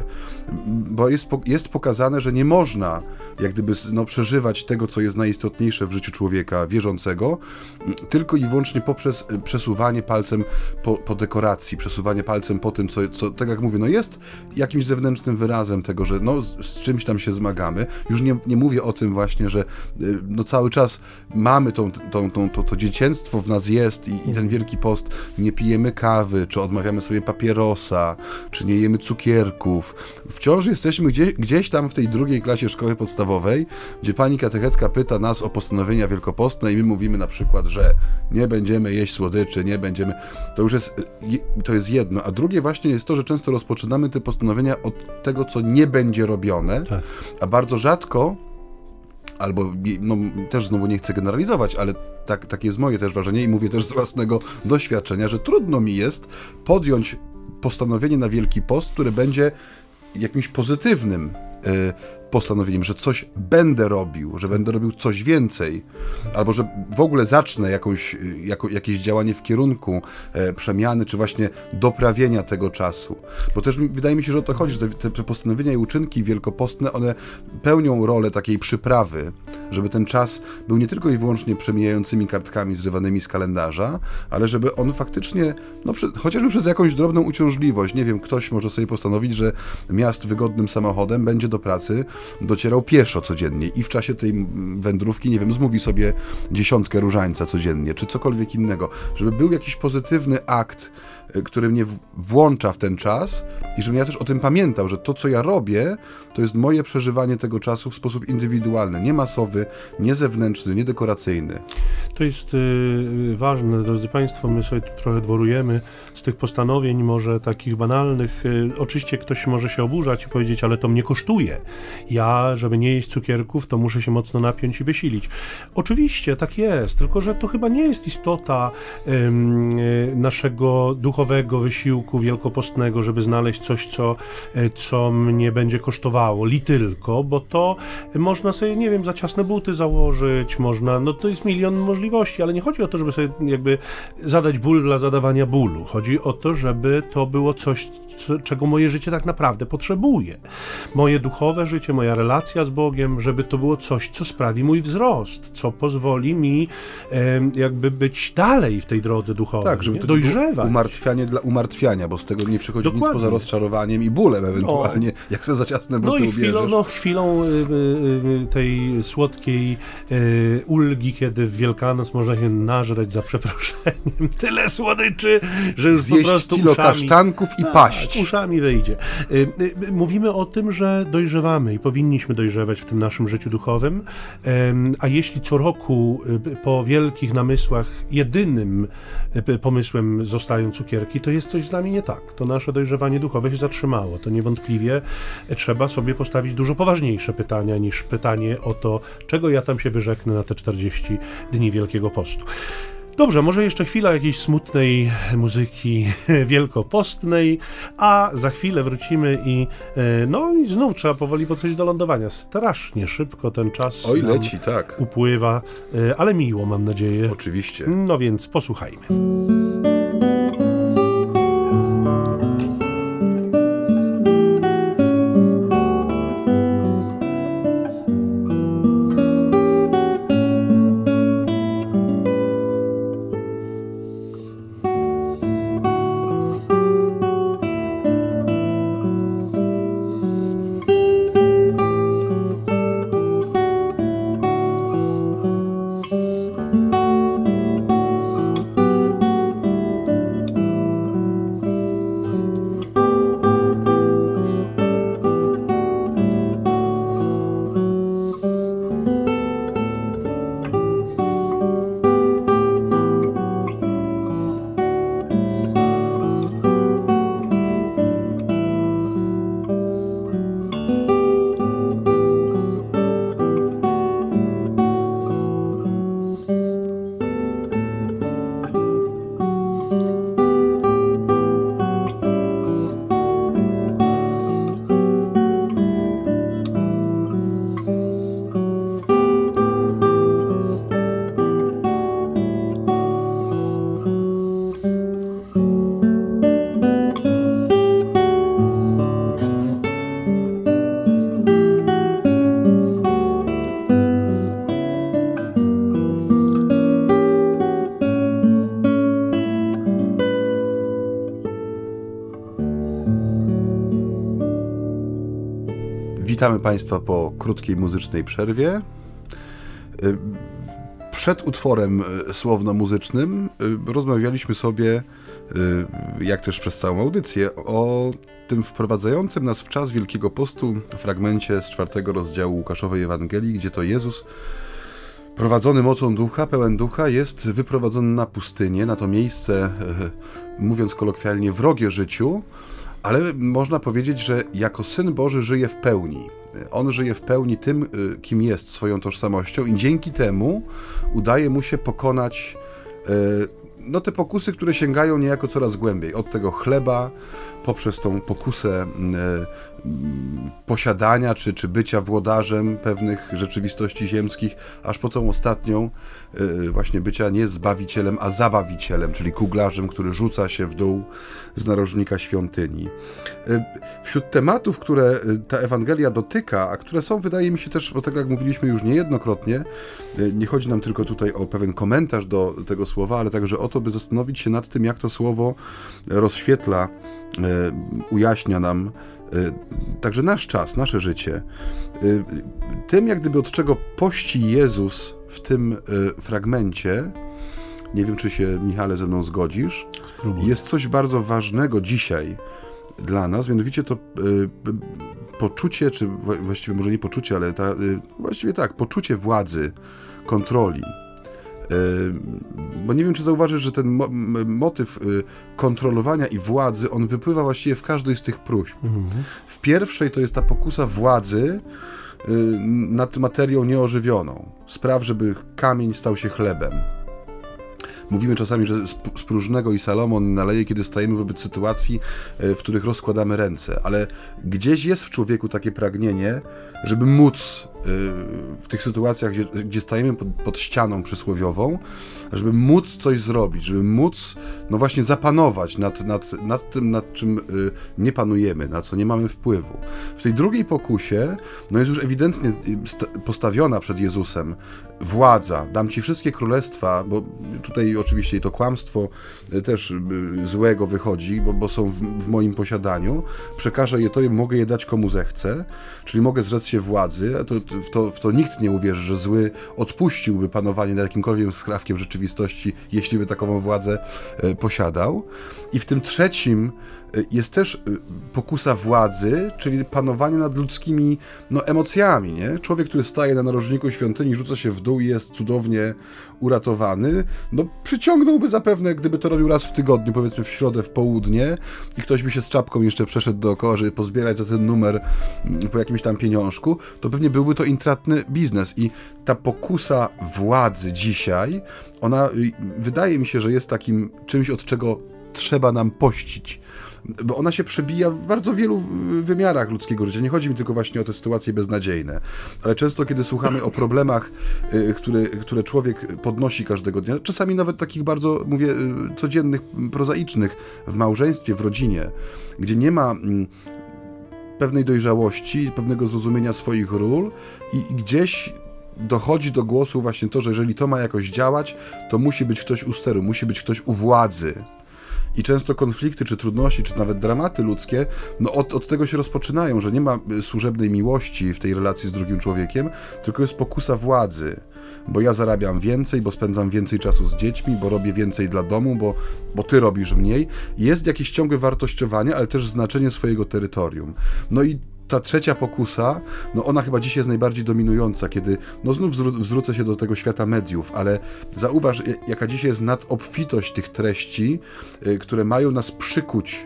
bo jest, jest pokazane, że nie można jak gdyby no, przeżywać tego, co jest najistotniejsze w życiu człowieka wierzącego, tylko i wyłącznie poprzez przesuwanie palcem po, po dekoracji, przesuwanie palcem po tym, co, co tak jak mówię, no jest jakimś zewnętrznym wyrazem tego, że no z, z czymś tam się zmagamy. Już nie, nie mówię o tym właśnie, że no cały czas mamy tą, tą, tą, to, to dziecięctwo w nas jest i, i ten Wielki Post, nie pijemy kawy, czy odmawiamy sobie papierosa, czy nie jemy cukierków. Wciąż jesteśmy gdzieś, gdzieś tam w tej drugiej klasie szkoły podstawowej, gdzie pani katechetka pyta nas o postanowienia wielkopostne i my mówimy na przykład, że nie będziemy jeść słodyczy, nie będziemy... To już jest, to jest jedno. A drugie właśnie jest to, że często rozpoczynamy te postanowienia od tego, co nie będzie robione, tak. A bardzo rzadko albo, no też znowu nie chcę generalizować, ale tak, takie jest moje też wrażenie i mówię też z własnego doświadczenia, że trudno mi jest podjąć postanowienie na Wielki Post, które będzie jakimś pozytywnym y, postanowieniem, że coś będę robił, że będę robił coś więcej, albo że w ogóle zacznę jakąś, jako, jakieś działanie w kierunku e, przemiany, czy właśnie doprawienia tego czasu. Bo też wydaje mi się, że o to chodzi, że te, te postanowienia i uczynki wielkopostne, one pełnią rolę takiej przyprawy, żeby ten czas był nie tylko i wyłącznie przemijającymi kartkami zrywanymi z kalendarza, ale żeby on faktycznie, no przy, chociażby przez jakąś drobną uciążliwość, nie wiem, ktoś może sobie postanowić, że miast wygodnym samochodem będzie do pracy docierał pieszo codziennie i w czasie tej wędrówki, nie wiem, zmówi sobie dziesiątkę różańca codziennie, czy cokolwiek innego, żeby był jakiś pozytywny akt, który mnie włącza w ten czas i żebym ja też o tym pamiętał, że to, co ja robię, to jest moje przeżywanie tego czasu w sposób indywidualny, nie masowy, nie zewnętrzny, nie dekoracyjny. To jest y, ważne, drodzy Państwo, my sobie tu trochę dworujemy z tych postanowień, może takich banalnych. Y, oczywiście ktoś może się oburzać i powiedzieć, ale to mnie kosztuje. Ja, żeby nie jeść cukierków, to muszę się mocno napiąć i wysilić. Oczywiście, tak jest, tylko że to chyba nie jest istota y, y, naszego duchowego wysiłku wielkopostnego, żeby znaleźć coś, co, y, co mnie będzie kosztowało, li tylko, bo to można sobie, nie wiem, za ciasne buty założyć, można, no to jest milion możliwości, ale nie chodzi o to, żeby sobie jakby zadać ból dla zadawania bólu. Chodzi o to, żeby to było coś, co, czego moje życie tak naprawdę potrzebuje. Moje duchowe życie, moja relacja z Bogiem, żeby to było coś, co sprawi mój wzrost, co pozwoli mi e, jakby być dalej w tej drodze duchowej. Tak, żeby to dojrzewać. Umartwianie dla umartwiania, bo z tego nie przychodzi Dokładnie. Nic poza rozczarowaniem i bólem ewentualnie, no. jak sobie za ciasne buty no i ubierzesz. chwilą, no chwilą y, y, tej słodkiej y, ulgi, kiedy w Wielkanoc można się nażreć za przeproszeniem. Tyle słodyczy, że już Zjeść po prostu kilo uszami, kasztanków i tak, paść. uszami wyjdzie. Y, y, mówimy o tym, że dojrzewamy i powinniśmy dojrzewać w tym naszym życiu duchowym, y, a jeśli co roku y, po wielkich namysłach jedynym y, pomysłem zostają cukierki, cukierki, to jest coś z nami nie tak. To nasze dojrzewanie duchowe się zatrzymało. To niewątpliwie trzeba sobie postawić dużo poważniejsze pytania niż pytanie o to, czego ja tam się wyrzeknę na te czterdzieści dni Wielkiego Postu. Dobrze, może jeszcze chwila jakiejś smutnej muzyki wielkopostnej, a za chwilę wrócimy i no i znów trzeba powoli podchodzić do lądowania. Strasznie szybko ten czas Oj, leci, tak. upływa, ale miło, mam nadzieję. Oczywiście. No więc posłuchajmy. Witamy Państwa po krótkiej muzycznej przerwie. Przed utworem słowno-muzycznym rozmawialiśmy sobie, jak też przez całą audycję, o tym wprowadzającym nas w czas Wielkiego Postu fragmencie z czwartego rozdziału Łukaszowej Ewangelii, gdzie to Jezus, prowadzony mocą ducha, pełen ducha, jest wyprowadzony na pustynię, na to miejsce, mówiąc kolokwialnie, wrogie życiu, ale można powiedzieć, że jako Syn Boży żyje w pełni. On żyje w pełni tym, kim jest, swoją tożsamością i dzięki temu udaje mu się pokonać no, te pokusy, które sięgają niejako coraz głębiej. Od tego chleba, poprzez tą pokusę e, posiadania czy, czy bycia włodarzem pewnych rzeczywistości ziemskich, aż po tą ostatnią e, właśnie bycia nie zbawicielem, a zabawicielem, czyli kuglarzem, który rzuca się w dół z narożnika świątyni. E, wśród tematów, które ta Ewangelia dotyka, a które są, wydaje mi się też, bo tak jak mówiliśmy już niejednokrotnie, e, nie chodzi nam tylko tutaj o pewien komentarz do tego słowa, ale także o to, by zastanowić się nad tym, jak to słowo rozświetla, ujaśnia nam także nasz czas, nasze życie. Tym, jak gdyby od czego pości Jezus w tym fragmencie, nie wiem, czy się, Michale, ze mną zgodzisz, Spróbuję. Jest coś bardzo ważnego dzisiaj dla nas, mianowicie to poczucie, czy właściwie może nie poczucie, ale ta, właściwie tak, poczucie władzy, kontroli. Bo nie wiem, czy zauważysz, że ten mo- motyw kontrolowania i władzy, on wypływa właściwie w każdej z tych próśb. Mhm. W pierwszej to jest ta pokusa władzy nad materią nieożywioną. Spraw, żeby kamień stał się chlebem. Mówimy czasami, że z próżnego i Salomon naleje, kiedy stajemy wobec sytuacji, w których rozkładamy ręce. Ale gdzieś jest w człowieku takie pragnienie, żeby móc w tych sytuacjach, gdzie, gdzie stajemy pod, pod ścianą przysłowiową, żeby móc coś zrobić, żeby móc, no właśnie, zapanować nad, nad, nad tym, nad czym nie panujemy, na co nie mamy wpływu. W tej drugiej pokusie, no jest już ewidentnie postawiona przed Jezusem władza, dam ci wszystkie królestwa, bo tutaj oczywiście i to kłamstwo też złego wychodzi, bo, bo są w, w moim posiadaniu, przekażę je tobie, mogę je dać komu zechcę, czyli mogę zrzec się władzy, to, w, to, w to nikt nie uwierzy, że zły odpuściłby panowanie nad jakimkolwiek skrawkiem rzeczywistości, jeśli by takową władzę e, posiadał. I w tym trzecim jest też pokusa władzy, czyli panowanie nad ludzkimi no, emocjami. Nie? Człowiek, który staje na narożniku świątyni, rzuca się w dół i jest cudownie uratowany, no przyciągnąłby zapewne, gdyby to robił raz w tygodniu, powiedzmy w środę, w południe i ktoś by się z czapką jeszcze przeszedł dookoła, żeby pozbierać za ten numer po jakimś tam pieniążku, to pewnie byłby to intratny biznes. I ta pokusa władzy dzisiaj, ona wydaje mi się, że jest takim czymś, od czego trzeba nam pościć. Bo ona się przebija w bardzo wielu wymiarach ludzkiego życia. Nie chodzi mi tylko właśnie o te sytuacje beznadziejne, ale często, kiedy słuchamy o problemach, które, które człowiek podnosi każdego dnia, czasami nawet takich bardzo, mówię, codziennych, prozaicznych, w małżeństwie, w rodzinie, gdzie nie ma pewnej dojrzałości, pewnego zrozumienia swoich ról i, i gdzieś dochodzi do głosu właśnie to, że jeżeli to ma jakoś działać, to musi być ktoś u steru, musi być ktoś u władzy. I często konflikty, czy trudności, czy nawet dramaty ludzkie, no od, od tego się rozpoczynają, że nie ma służebnej miłości w tej relacji z drugim człowiekiem, tylko jest pokusa władzy. Bo ja zarabiam więcej, bo spędzam więcej czasu z dziećmi, bo robię więcej dla domu, bo, bo ty robisz mniej. Jest jakieś ciągłe wartościowanie, ale też znaczenie swojego terytorium. No i ta trzecia pokusa, no ona chyba dziś jest najbardziej dominująca, kiedy, no znów zwró- zwrócę się do tego świata mediów, ale zauważ, jaka dzisiaj jest nadobfitość tych treści, y, które mają nas przykuć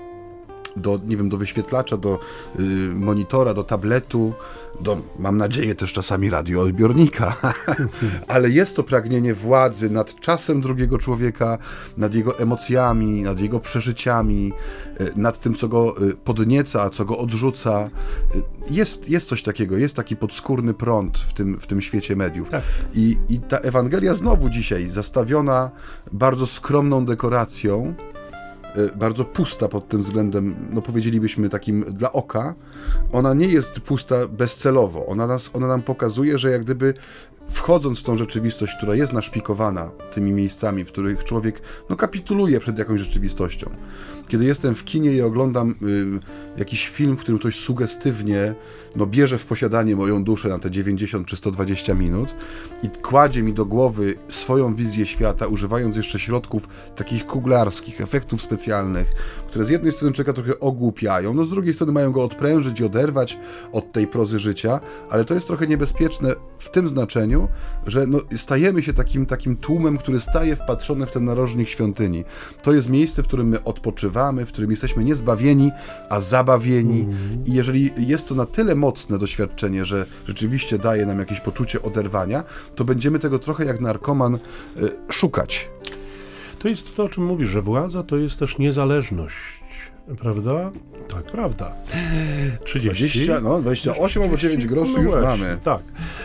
do, nie wiem, do wyświetlacza, do y, monitora, do tabletu, do, mam nadzieję, też czasami radioodbiornika, ale jest to pragnienie władzy nad czasem drugiego człowieka, nad jego emocjami, nad jego przeżyciami, y, nad tym, co go y, podnieca, co go odrzuca. Y, jest, jest coś takiego, jest taki podskórny prąd w tym, w tym świecie mediów. Tak. I, I ta Ewangelia znowu dzisiaj zastawiona bardzo skromną dekoracją, bardzo pusta pod tym względem, no powiedzielibyśmy takim dla oka, ona nie jest pusta bezcelowo. Ona, nas, ona nam pokazuje, że jak gdyby wchodząc w tą rzeczywistość, która jest naszpikowana tymi miejscami, w których człowiek no, kapituluje przed jakąś rzeczywistością. Kiedy jestem w kinie i oglądam y, jakiś film, w którym ktoś sugestywnie no, bierze w posiadanie moją duszę na te dziewięćdziesiąt czy sto dwadzieścia minut i kładzie mi do głowy swoją wizję świata, używając jeszcze środków takich kuglarskich, efektów specjalnych, które z jednej strony człowieka trochę ogłupiają, no z drugiej strony mają go odprężyć i oderwać od tej prozy życia, ale to jest trochę niebezpieczne w tym znaczeniu, że no, stajemy się takim, takim tłumem, który staje wpatrzony w ten narożnik świątyni. To jest miejsce, w którym my odpoczywamy, w którym jesteśmy nie zbawieni, a zabawieni. Mm. I jeżeli jest to na tyle mocne doświadczenie, że rzeczywiście daje nam jakieś poczucie oderwania, to będziemy tego trochę jak narkoman y, szukać. To jest to, o czym mówisz, że władza to jest też niezależność. Prawda? Tak, prawda. trzydzieści dwadzieścia, no dwadzieścia osiem albo dziewięć groszy no już właśnie, mamy. Tak.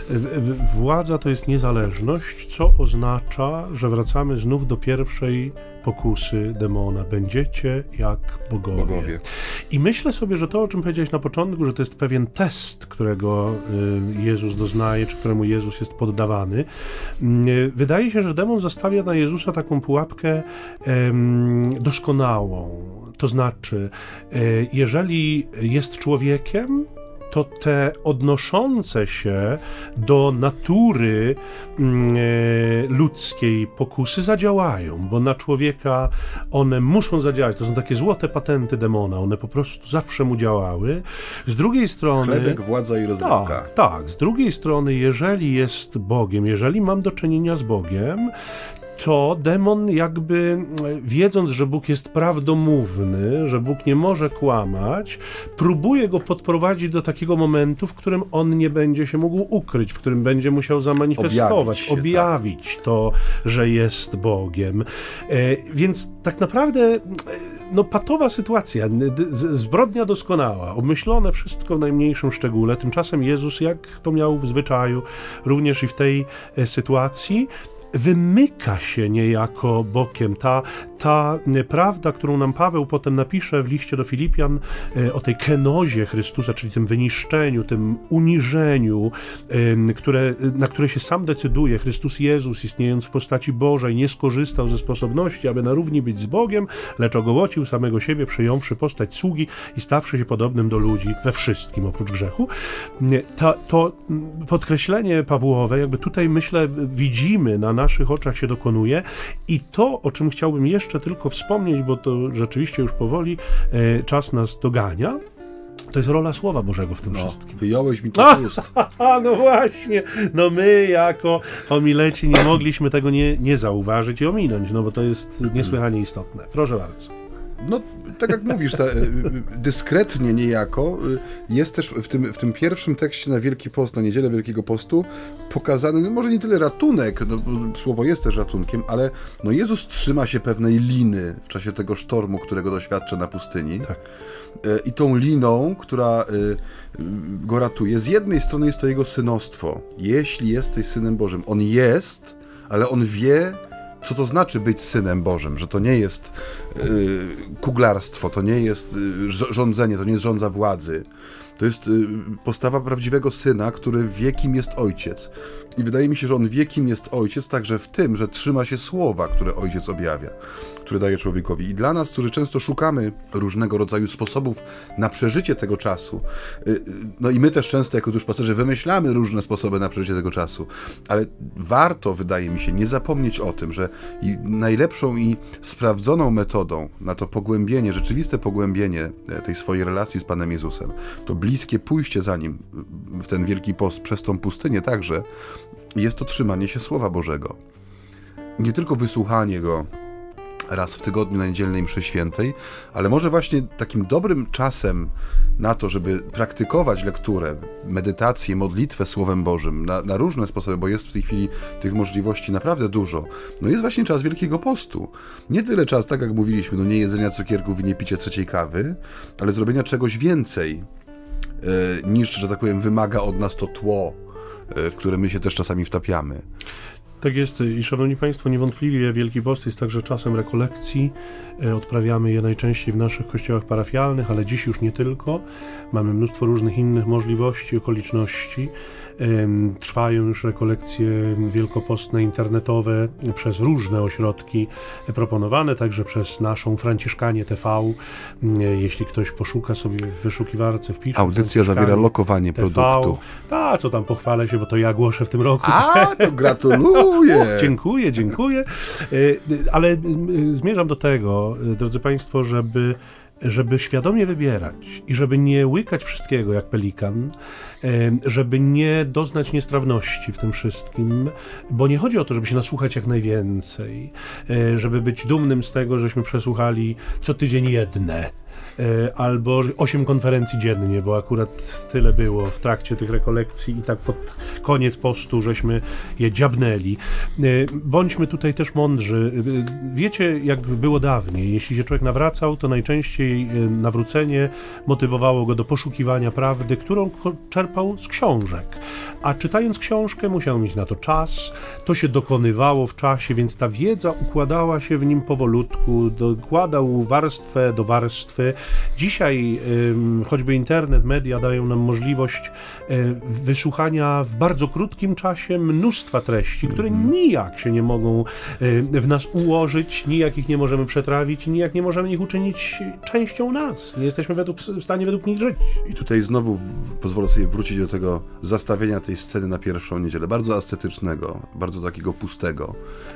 Władza to jest niezależność, co oznacza, że wracamy znów do pierwszej pokusy demona. Będziecie jak bogowie. bogowie. I myślę sobie, że to, o czym powiedziałeś na początku, że to jest pewien test, którego Jezus doznaje, czy któremu Jezus jest poddawany. Wydaje się, że demon zastawia na Jezusa taką pułapkę em, doskonałą. To znaczy, jeżeli jest człowiekiem, to te odnoszące się do natury ludzkiej pokusy zadziałają, bo na człowieka one muszą zadziałać. To są takie złote patenty demona, one po prostu zawsze mu działały. Z drugiej strony... Chlebek, władza i rozrywka. Tak, tak. Z drugiej strony, jeżeli jest Bogiem, jeżeli mam do czynienia z Bogiem, to demon jakby, wiedząc, że Bóg jest prawdomówny, że Bóg nie może kłamać, próbuje go podprowadzić do takiego momentu, w którym on nie będzie się mógł ukryć, w którym będzie musiał zamanifestować, objawić, się, objawić tak. to, że jest Bogiem. E, więc tak naprawdę no patowa sytuacja, zbrodnia doskonała, obmyślone wszystko w najmniejszym szczególe. Tymczasem Jezus, jak to miał w zwyczaju, również i w tej sytuacji, wymyka się niejako bokiem. Ta, ta prawda, którą nam Paweł potem napisze w liście do Filipian o tej kenozie Chrystusa, czyli tym wyniszczeniu, tym uniżeniu, które, na które się sam decyduje. Chrystus Jezus, istniejąc w postaci Bożej, nie skorzystał ze sposobności, aby na równi być z Bogiem, lecz ogołocił samego siebie, przyjąwszy postać sługi i stawszy się podobnym do ludzi we wszystkim, oprócz grzechu. Ta, to podkreślenie Pawłowe, jakby tutaj myślę, widzimy na naszych oczach się dokonuje i to, o czym chciałbym jeszcze jeszcze tylko wspomnieć, bo to rzeczywiście już powoli e, czas nas dogania. To jest rola Słowa Bożego w tym no, wszystkim. Wyjąłeś mi to z ust. No właśnie, no my jako homileci nie mogliśmy tego nie, nie zauważyć i ominąć, no bo to jest niesłychanie istotne. Proszę bardzo. No, tak jak mówisz, ta, dyskretnie niejako jest też w tym, w tym pierwszym tekście na Wielki Post, na Niedzielę Wielkiego Postu pokazany, no może nie tyle ratunek, no, słowo jest też ratunkiem, ale no Jezus trzyma się pewnej liny w czasie tego sztormu, którego doświadcza na pustyni. Tak. I tą liną, która go ratuje, z jednej strony jest to jego synostwo. Jeśli jesteś Synem Bożym, on jest, ale on wie, co to znaczy być Synem Bożym, że to nie jest y, kuglarstwo, to nie jest y, rządzenie, to nie jest rządza władzy. To jest y, postawa prawdziwego Syna, który wie, kim jest Ojciec. I wydaje mi się, że on wie, kim jest Ojciec, także w tym, że trzyma się słowa, które Ojciec objawia, które daje człowiekowi. I dla nas, którzy często szukamy różnego rodzaju sposobów na przeżycie tego czasu, y, no i my też często jako duszpasterze wymyślamy różne sposoby na przeżycie tego czasu, ale warto, wydaje mi się, nie zapomnieć o tym, że i najlepszą i sprawdzoną metodą na to pogłębienie, rzeczywiste pogłębienie tej swojej relacji z Panem Jezusem, to bliskie pójście za Nim w ten Wielki Post przez tą pustynię także, jest to trzymanie się Słowa Bożego. Nie tylko wysłuchanie Go raz w tygodniu na niedzielnej mszy świętej, ale może właśnie takim dobrym czasem na to, żeby praktykować lekturę, medytację, modlitwę Słowem Bożym na, na różne sposoby, bo jest w tej chwili tych możliwości naprawdę dużo. No jest właśnie czas Wielkiego Postu. Nie tyle czas, tak jak mówiliśmy, no nie jedzenia cukierków i nie picia trzeciej kawy, ale zrobienia czegoś więcej yy, niż, że tak powiem, wymaga od nas to tło, w które my się też czasami wtapiamy. Tak jest i szanowni Państwo, niewątpliwie Wielki Post jest także czasem rekolekcji. Odprawiamy je najczęściej w naszych kościołach parafialnych, ale dziś już nie tylko. Mamy mnóstwo różnych innych możliwości, okoliczności. Trwają już rekolekcje wielkopostne, internetowe przez różne ośrodki proponowane, także przez naszą Franciszkanie T V. Jeśli ktoś poszuka sobie w wyszukiwarce, wpisze. Audycja zawiera lokowanie T V. produktu. Tak, co tam pochwalę się, bo to ja głoszę w tym roku. A, to gratuluję! O, dziękuję, dziękuję. Ale zmierzam do tego, drodzy Państwo, żeby żeby świadomie wybierać i żeby nie łykać wszystkiego jak pelikan, żeby nie doznać niestrawności w tym wszystkim, bo nie chodzi o to, żeby się nasłuchać jak najwięcej, żeby być dumnym z tego, żeśmy przesłuchali co tydzień jedne, albo osiem konferencji dziennie, bo akurat tyle było w trakcie tych rekolekcji i tak pod koniec postu, żeśmy je dziabnęli. Bądźmy tutaj też mądrzy. Wiecie, jak było dawniej. Jeśli się człowiek nawracał, to najczęściej nawrócenie motywowało go do poszukiwania prawdy, którą czerpał z książek. A czytając książkę, musiał mieć na to czas. To się dokonywało w czasie, więc ta wiedza układała się w nim powolutku, dokładał warstwę do warstwy. Dzisiaj y, choćby internet, media dają nam możliwość y, wysłuchania w bardzo krótkim czasie mnóstwa treści, które nijak się nie mogą y, w nas ułożyć, nijak ich nie możemy przetrawić, nijak nie możemy ich uczynić częścią nas. Nie jesteśmy według, w stanie według nich żyć. I tutaj znowu w, pozwolę sobie wrócić do tego zastawienia tej sceny na pierwszą niedzielę, bardzo ascetycznego, bardzo takiego pustego,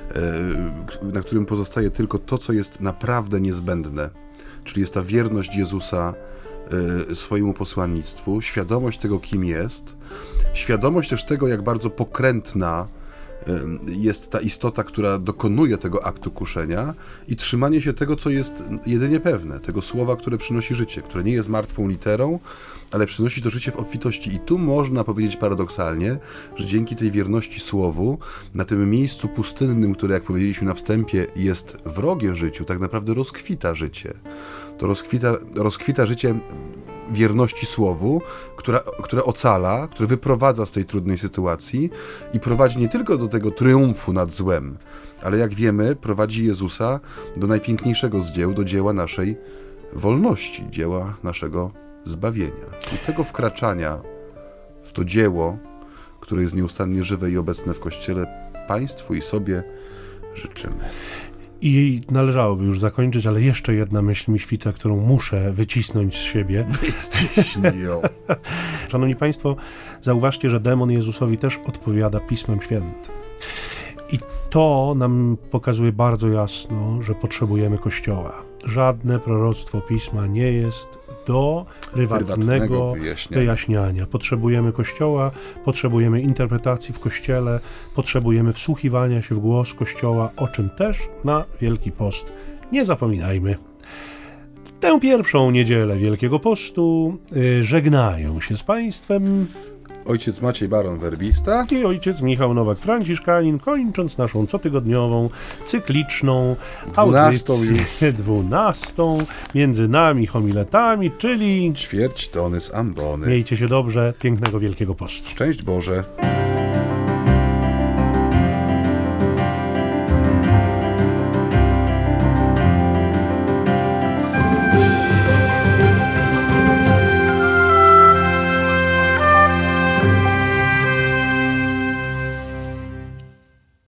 y, na którym pozostaje tylko to, co jest naprawdę niezbędne. Czyli jest ta wierność Jezusa y, swojemu posłannictwu, świadomość tego, kim jest, świadomość też tego, jak bardzo pokrętna y, jest ta istota, która dokonuje tego aktu kuszenia i trzymanie się tego, co jest jedynie pewne, tego słowa, które przynosi życie, które nie jest martwą literą, ale przynosi to życie w obfitości. I tu można powiedzieć paradoksalnie, że dzięki tej wierności słowu, na tym miejscu pustynnym, które, jak powiedzieliśmy na wstępie, jest wrogie życiu, tak naprawdę rozkwita życie. To rozkwita, rozkwita życie wierności słowu, która, które ocala, które wyprowadza z tej trudnej sytuacji i prowadzi nie tylko do tego triumfu nad złem, ale jak wiemy, prowadzi Jezusa do najpiękniejszego z dzieł, do dzieła naszej wolności, dzieła naszego zbawienia. I tego wkraczania w to dzieło, które jest nieustannie żywe i obecne w Kościele, Państwu i sobie życzymy. I należałoby już zakończyć, ale jeszcze jedna myśl mi świta, którą muszę wycisnąć z siebie. Wyciśnij ją. Szanowni Państwo, zauważcie, że demon Jezusowi też odpowiada Pismem Świętym. I to nam pokazuje bardzo jasno, że potrzebujemy Kościoła. Żadne proroctwo Pisma nie jest do prywatnego, prywatnego wyjaśniania. wyjaśniania. Potrzebujemy Kościoła, potrzebujemy interpretacji w Kościele, potrzebujemy wsłuchiwania się w głos Kościoła, o czym też na Wielki Post nie zapominajmy. W tę pierwszą niedzielę Wielkiego Postu yy, żegnają się z Państwem ojciec Maciej Baron-Werbista i ojciec Michał Nowak-Franciszkanin, kończąc naszą cotygodniową, cykliczną Dwunastą audycję, już. dwunastą, między nami homiletami, czyli ćwierć tony z ambony. miejcie się dobrze, pięknego Wielkiego Postu. Szczęść Boże.